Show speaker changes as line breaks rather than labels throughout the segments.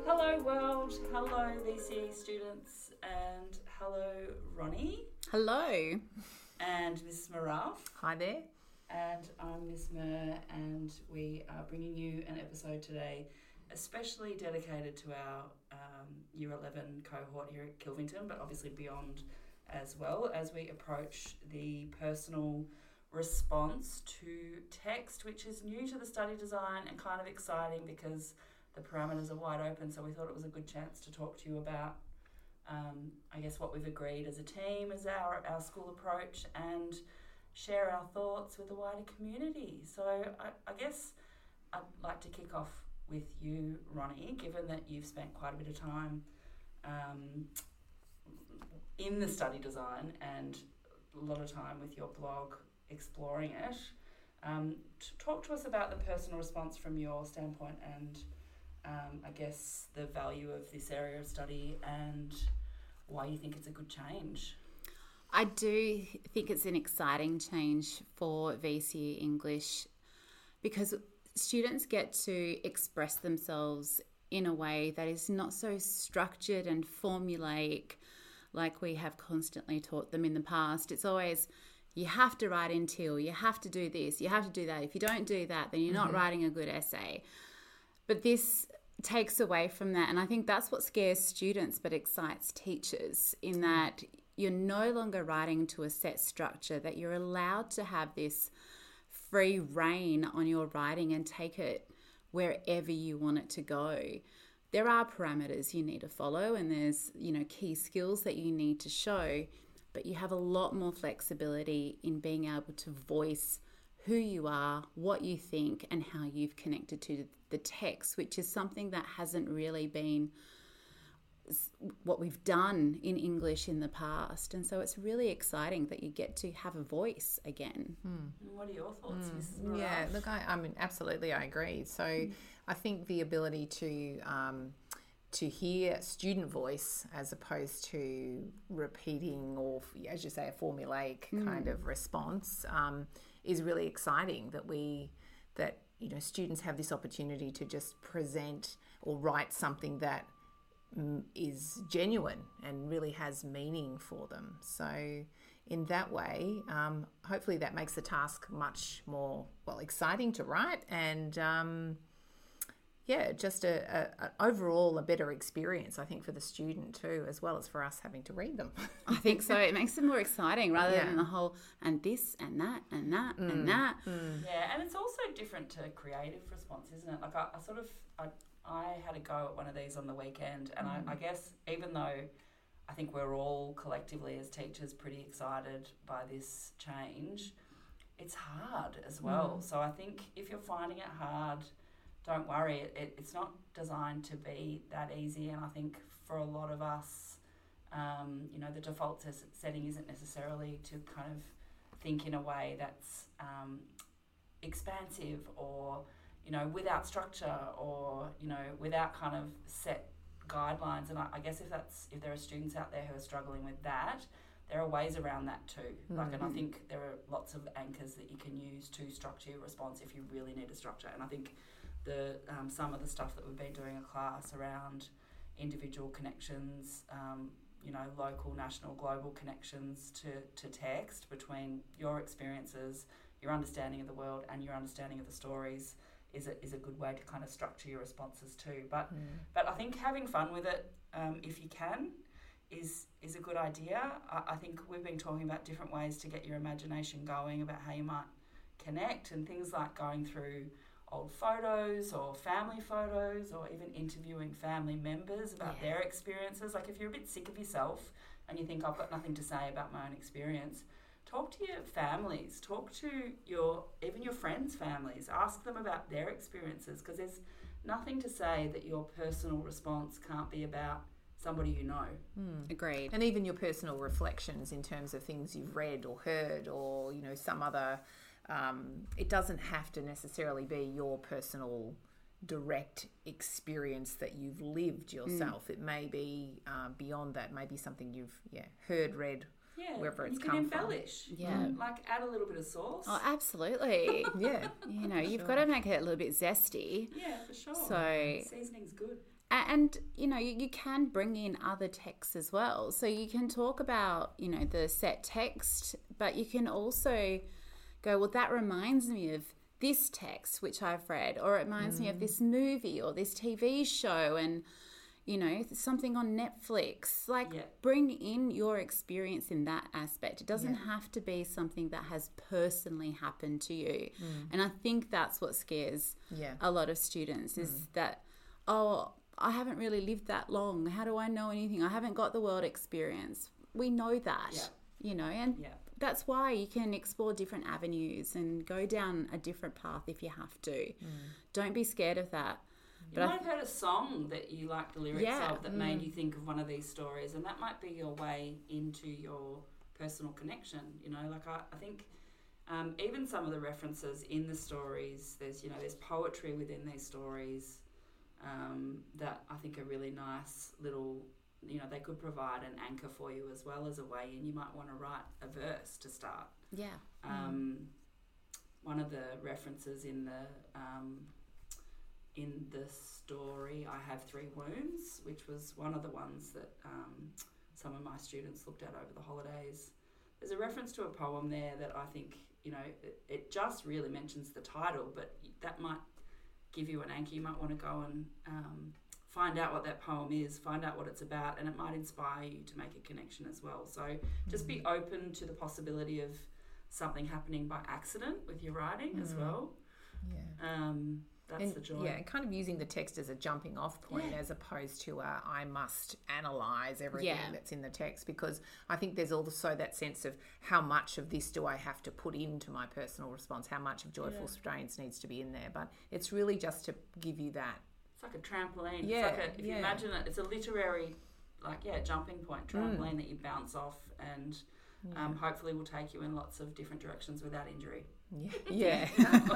Hello world, hello VCE students, and hello Ronnie.
Hello.
And Miss Maraf.
Hi there.
And I'm Miss Mer, and we are bringing you an episode today especially dedicated to our Year 11 cohort here at Kilvington, but obviously beyond as well, as we approach the personal response to text, which is new to the study design and kind of exciting because the parameters are wide open. So we thought it was a good chance to talk to you about, I guess, what we've agreed as a team as our school approach, and share our thoughts with the wider community. So I guess I'd like to kick off with you, Ronnie, given that you've spent quite a bit of time in the study design and a lot of time with your blog exploring it. Talk to us about the personal response from your standpoint and I guess the value of this area of study and why you think it's a good change.
I do think it's an exciting change for VCE English because students get to express themselves in a way that is not so structured and formulaic like we have constantly taught them in the past. It's always, you have to write in teal, you have to do this, you have to do that. If you don't do that, then you're not writing a good essay. But this takes away from that, and I think that's what scares students but excites teachers, in that you're no longer writing to a set structure, that you're allowed to have this free rein on your writing and take it wherever you want it to go. There are parameters you need to follow, and there's, key skills that you need to show, but you have a lot more flexibility in being able to voice who you are, what you think, and how you've connected to the text, which is something that hasn't really been what we've done in English in the past. And so it's really exciting that you get to have a voice again.
What are your thoughts, Mrs. Maraf?
Yeah, look, I mean, absolutely, I agree. So I think the ability to hear student voice as opposed to repeating or, as you say, a formulaic kind of response is really exciting, that students have this opportunity to just present or write something that is genuine and really has meaning for them. So in that way, hopefully that makes the task much more, exciting to write, and just overall a better experience, I think, for the student too, as well as for us having to read them.
I think so. It makes it more exciting rather than the whole and this and that and that and that.
Yeah, and it's also different to creative response, isn't it? Like I had a go at one of these on the weekend, and I guess even though I think we're all collectively as teachers pretty excited by this change, it's hard as well. So I think if you're finding it hard, don't worry. It's not designed to be that easy, and I think for a lot of us, the default setting isn't necessarily to kind of think in a way that's expansive or without structure or, without kind of set guidelines. And I guess if there are students out there who are struggling with that, there are ways around that too. And I think there are lots of anchors that you can use to structure your response if you really need a structure. And I think some of the stuff that we've been doing in class around individual connections, local, national, global connections to text between your experiences, your understanding of the world and your understanding of the stories is a good way to kind of structure your responses too. But I think having fun with it, if you can, is a good idea. I think we've been talking about different ways to get your imagination going about how you might connect, and things like going through old photos or family photos, or even interviewing family members about their experiences. Like if you're a bit sick of yourself and you think I've got nothing to say about my own experience, talk to your families, talk to even your friends' families, ask them about their experiences, because there's nothing to say that your personal response can't be about somebody you know.
Agreed.
And even your personal reflections in terms of things you've read or heard or, some other, it doesn't have to necessarily be your personal direct experience that you've lived yourself. It may be beyond that, maybe something you've heard, read, wherever it's come from.
You can embellish.
Yeah.
Like add a little bit of sauce.
Oh, absolutely.
Yeah.
You've got to make it a little bit zesty.
Yeah, for sure.
So
seasoning's good.
And, you can bring in other texts as well. So you can talk about, the set text, but you can also go, well, that reminds me of this text, which I've read, or it reminds me of this movie or this TV show and, something on Netflix. Bring in your experience in that aspect. It doesn't have to be something that has personally happened to you. And I think that's what scares a lot of students is that, I haven't really lived that long. How do I know anything? I haven't got the world experience. We know that, and that's why you can explore different avenues and go down a different path if you have to. Don't be scared of that.
You might have heard a song that you liked the lyrics of that made you think of one of these stories, and that might be your way into your personal connection. I think even some of the references in the stories, there's poetry within these stories. That I think are really nice little, they could provide an anchor for you as well as a way, and you might want to write a verse to start.
Yeah.
One of the references in the story, I Have Three Wounds, which was one of the ones that some of my students looked at over the holidays. There's a reference to a poem there that I think, it just really mentions the title, but that might give you an anchor. You might want to go and find out what that poem is, find out what it's about, and it might inspire you to make a connection as well. So just be open to the possibility of something happening by accident with your writing as well. Yeah. That's the joy.
Yeah, and kind of using the text as a jumping off point as opposed to I must analyse everything that's in the text, because I think there's also that sense of how much of this do I have to put into my personal response, how much of Joyful Strains needs to be in there. But it's really just to give you that.
It's like a trampoline. Yeah, it's like if you imagine it, it's a literary, jumping point, trampoline that you bounce off and hopefully will take you in lots of different directions without injury.
Yeah.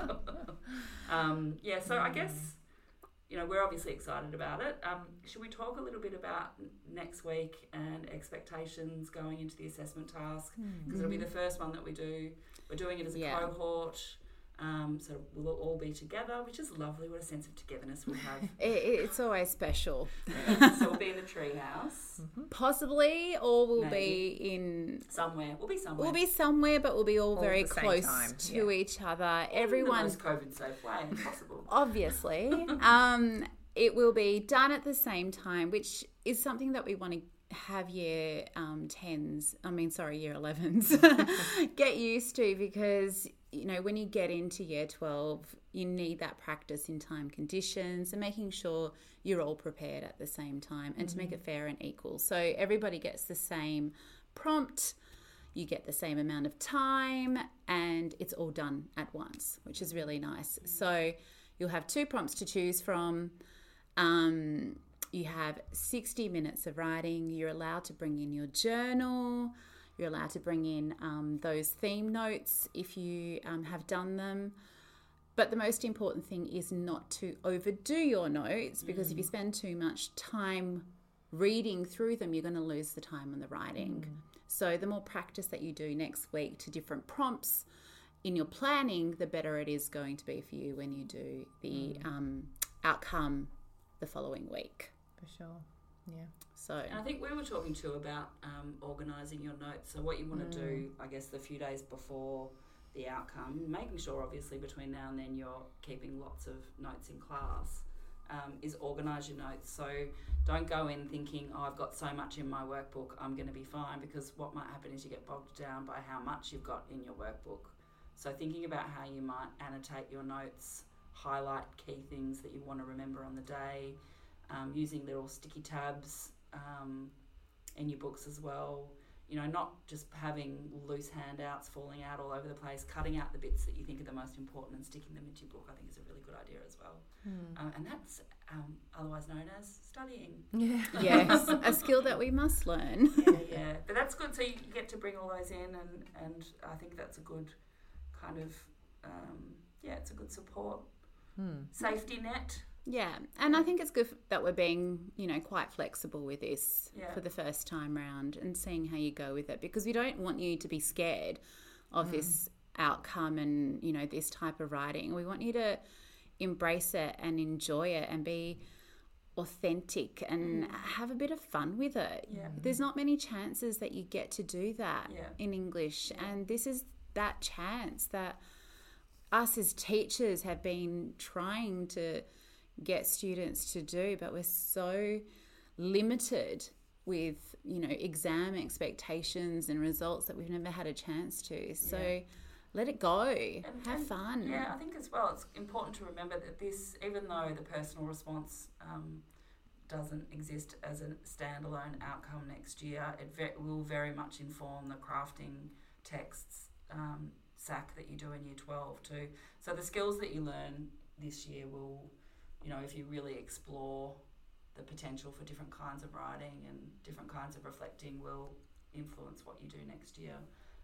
So I guess, we're obviously excited about it. Should we talk a little bit about next week and expectations going into the assessment task? Because it'll be the first one that we do. We're doing it as a cohort. So we'll all be together, which is lovely. What a sense of togetherness we'll have.
It's always special.
So we'll be in the treehouse.
Possibly, or we'll be in...
Somewhere. We'll be somewhere.
We'll be somewhere, but we'll be all very close to each other.
Everyone... In the most COVID-safe way possible.
Obviously. It will be done at the same time, which is something that we want to have year 11s get used to, because when you get into year 12 you need that practice in time conditions and making sure you're all prepared at the same time, and to make it fair and equal, so everybody gets the same prompt, you get the same amount of time, and it's all done at once, which is really nice. So you'll have 2 prompts to choose from. You have 60 minutes of writing. You're allowed to bring in your journal. You're allowed to bring in those theme notes if you have done them. But the most important thing is not to overdo your notes, because if you spend too much time reading through them, you're going to lose the time on the writing. So the more practice that you do next week to different prompts in your planning, the better it is going to be for you when you do the outcome the following week.
For sure, yeah.
So, and I think we were talking too about organising your notes. So what you want to do, I guess, the few days before the outcome, making sure obviously between now and then you're keeping lots of notes in class, is organise your notes. So don't go in thinking, I've got so much in my workbook, I'm going to be fine, because what might happen is you get bogged down by how much you've got in your workbook. So thinking about how you might annotate your notes, highlight key things that you want to remember on the day, using little sticky tabs in your books as well. Not just having loose handouts falling out all over the place, cutting out the bits that you think are the most important and sticking them into your book, I think is a really good idea as well. And that's otherwise known as studying.
Yeah. Yes, a skill that we must learn.
Yeah. But that's good. So you get to bring all those in, and I think that's a good kind of, it's a good support safety net.
Yeah, and I think it's good that we're being, quite flexible with this for the first time round and seeing how you go with it, because we don't want you to be scared of this outcome and, this type of writing. We want you to embrace it and enjoy it and be authentic and have a bit of fun with it.
Yeah.
There's not many chances that you get to do that
Yeah.
in English, and this is that chance that us as teachers have been trying to get students to do, but we're so limited with, you know, exam expectations and results that we've never had a chance to. So let it go. Have fun.
Yeah, I think as well it's important to remember that this, even though the personal response doesn't exist as a standalone outcome next year, it will very much inform the crafting texts SAC that you do in Year 12 too. So the skills that you learn this year will, you know, if you really explore the potential for different kinds of writing and different kinds of reflecting, will influence what you do next year.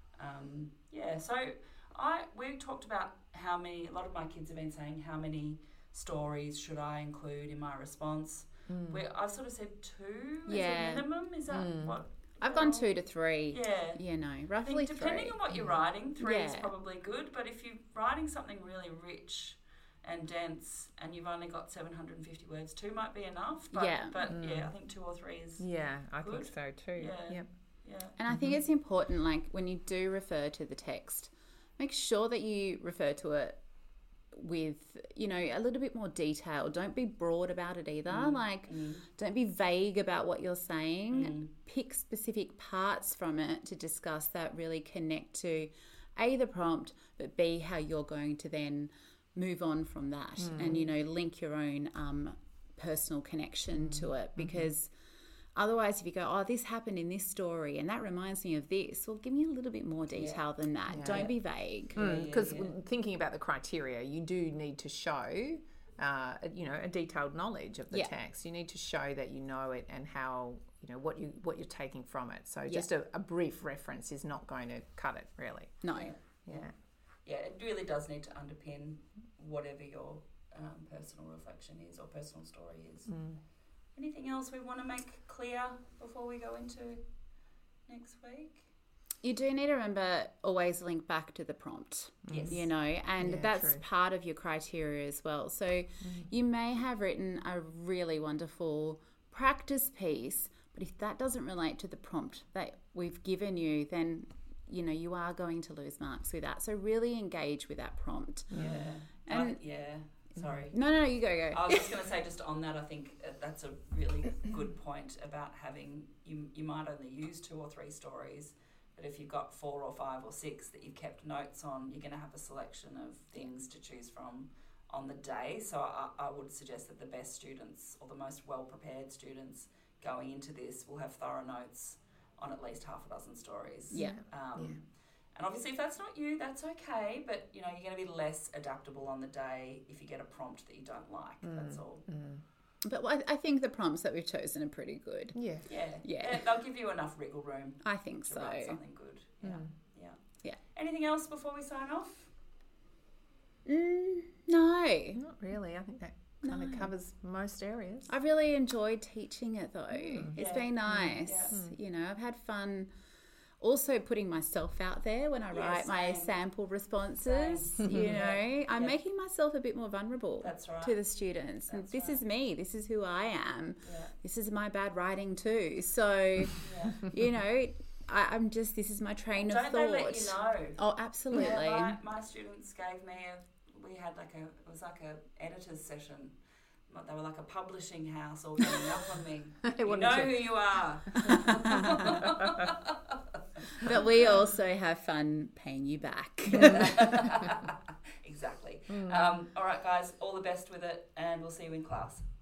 So we talked about how many, a lot of my kids have been saying, how many stories should I include in my response? I've sort of said 2 as a minimum. Is that what?
I've gone 2 to 3.
Yeah.
You know,
I
roughly
think depending
3.
on what you're writing, 3 is
Yeah.
probably good. But if you're writing something really rich and dense and you've only got 750 words, 2 might be enough. But,
Yeah.
I think 2 or 3 is
I
good.
think so too.
Yeah.
Yep.
Yeah.
And I think it's important, like, when you do refer to the text, make sure that you refer to it with, you know, a little bit more detail. Don't be broad about it either. Don't be vague about what you're saying. Pick specific parts from it to discuss that really connect to A, the prompt, but B, how you're going to then move on from that and, you know, link your own personal connection to it. Because otherwise, if you go, oh, this happened in this story and that reminds me of this, well, give me a little bit more detail than that.
Yeah.
Don't be vague.
Because thinking about the criteria, you do need to show, you know, a detailed knowledge of the text. You need to show that you know it and how, you know, what you're taking from it. So just a brief reference is not going to cut it, really.
No.
Yeah.
Yeah, it really does need to underpin whatever your personal reflection is or personal story is. Anything else we want to make clear before we go into next week?
You do need to remember, always link back to the prompt.
Yes.
You know, and that's
true.
part of your criteria as well. So you may have written a really wonderful practice piece, but if that doesn't relate to the prompt that we've given you, then, you know, you are going to lose marks with that. So really engage with that prompt. And
sorry.
No, you go.
I was just going to say, just on that, I think that's a really good point about having, you might only use 2 or 3 stories, but if you've got 4 or 5 or 6 that you've kept notes on, you're going to have a selection of things to choose from on the day. So I would suggest that the best students or the most well-prepared students going into this will have thorough notes on at least half a dozen stories. And obviously, if that's not you, that's okay. But, you know, you're going to be less adaptable on the day if you get a prompt that you don't like. That's all.
But I think the prompts that we've chosen are pretty good.
Yeah.
Yeah. They'll give you enough wriggle room
I think
to
so.
write something good.
Yeah.
Anything else before we sign off?
No.
Not really. I think that kind of covers most areas.
I really enjoyed teaching it though. It's
Yeah.
been nice. You know, I've had fun also putting myself out there when I write my
same.
sample responses. You know, I'm making myself a bit more vulnerable
That's right.
to the students. And this is me. This is who I am. This is my bad writing too. So, you know, I'm just, this is my train of
Don't
thought.
they let you know?
Oh, absolutely.
Yeah, my students gave me we had it was like a editor's session. They were like a publishing house all ganging up on me. You know who you are.
But we also have fun paying you back.
Exactly. All right, guys, all the best with it, and we'll see you in class.